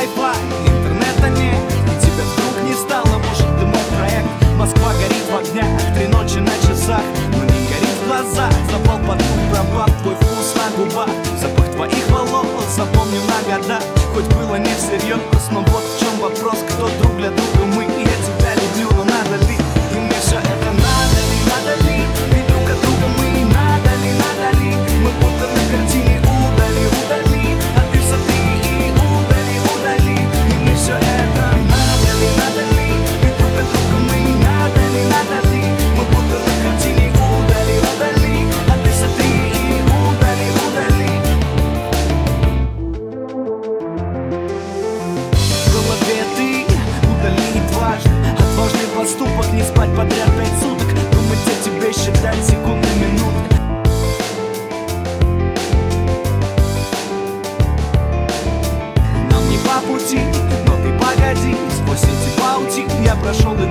Wi-Fi, интернета нет, и тебя вдруг не стало. Может, ты мой проект? Москва горит в огнях, 3 ночи на часах, но не горит в глазах. Запал под губ пробат, твой вкус на губах, запах твоих волос запомню на года. Хоть было не всерьез, но вот в чем вопрос: кто друг для друга мы? И я тебя люблю, но надо ли? И мне все это надо ли, надо ли? Ведь друг от друга мы, надо ли, надо ли? Мы будто на картине удали, удали, а ты сотри и удали, удали. И мне все это надо ли, надо ли? Ведь друг от друга мы, надо ли, надо ли? Мы будто на картине удали, удали, а ты сотри и удали, удали. В голове ты удалить важно, отважный поступок, не спать подряд 5 суток, думать о тебе, считать секунды, минуты. Нам не по пути, но ты погоди, сквозь эти паутины я прошел и